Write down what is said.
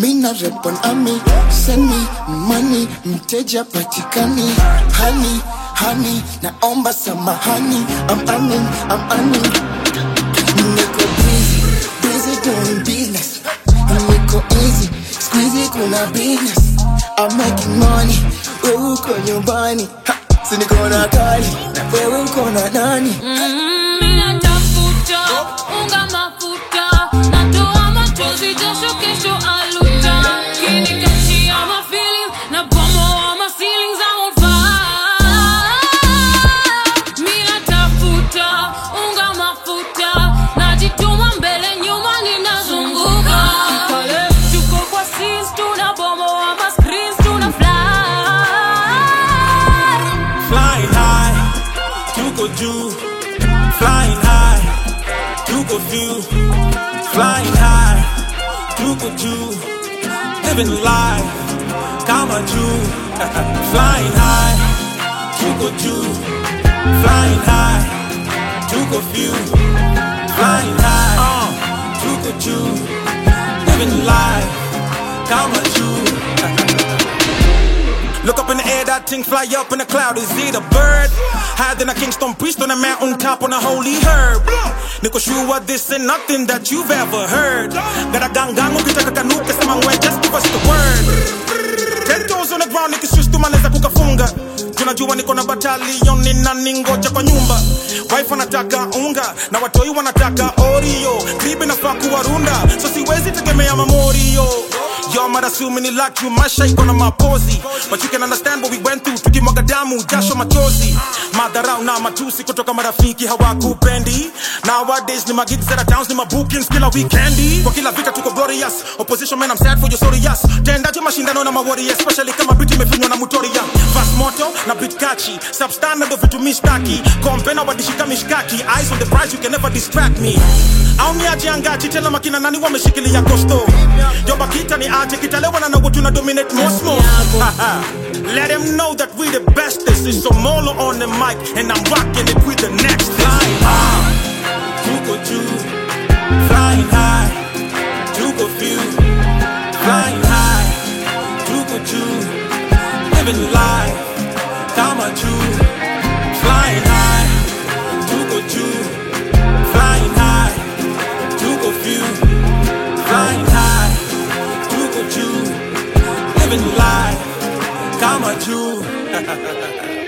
Mina rap on Ami, send me money, mteja patikani. Honey, naomba samahani. I'm earning. Niko busy doing business. Niko easy, squeezy kuna business. I'm making money, wewe uko nyumbani. Si niko na gari, wewe uko na nani? Mina tafuta, unga mafuta. Natoa machozi jasho kesho aluta. Kini kachi ya my feelings, na bomo wa my ceilings I'm on fire. Mina tafuta, unga mafuta. Najituma mbele nyuma ninazunguka. Tuko kwa scenes, tuna bomo wa my screens, tuna fly. Flying high, tuko juu. Flying high, tuko view. Flying high, tuko juu. Living life, kama juu. Flying high, tuko juu. Flying high, tuko view. Flying high, tuko juu. Living life, kama juu. Look up in the air, that thing fly up in the cloud. Is it a bird? Higher than a Kingston priest on a mountain top on a holy herb. Niko sure this ain't nothing that you've ever heard. Got a gangang, ukitaka kanuka sama ngwe, just give us the word. 10 toes on the ground, nikiswish tumaneza kukafunga. Tunajua niko na battalion, nina ningoja kwa nyumba. Wife wanataka unga, na watoi wanataka Oreo. Kribe nafaa kuwarunda, so siwezi tegemea mamorio. Y'all might assume any like you, my shake on my posy. But you can understand what we went through. Tukimwaga damu, jasho machozi. Madharau na matusi kutoka marafiki hawakupendi. Nowadays ni magigs at towns, ni mabookings kila weekendi. Kwa kila vita tuko glorious. Opposition man, I'm sad for your sorry yes. Tendaje mashindano na mawarriors, especially kama biti imefinywa na mutoria. Fast moto na beat catchy. Substandard vitu mistaki. Kompena wadishika mishkaki. Eyes on the prize, you can never distract me. Auniaji angaji, tela makina nani wameshikilia kosto. Yoba kita ni aje, kitalewa na what you na dominate Mosmo. Let them know that we the bestest. It's Somolo on the mic, and I'm rocking it with the next. Flying high, tuko juu. Flying high, tuko view. Flying high, tuko juu. Living life, kama juu. Flying high, tuko juu. Flying high, tuko view. Flying high, tuko juu. Living life, kama juu.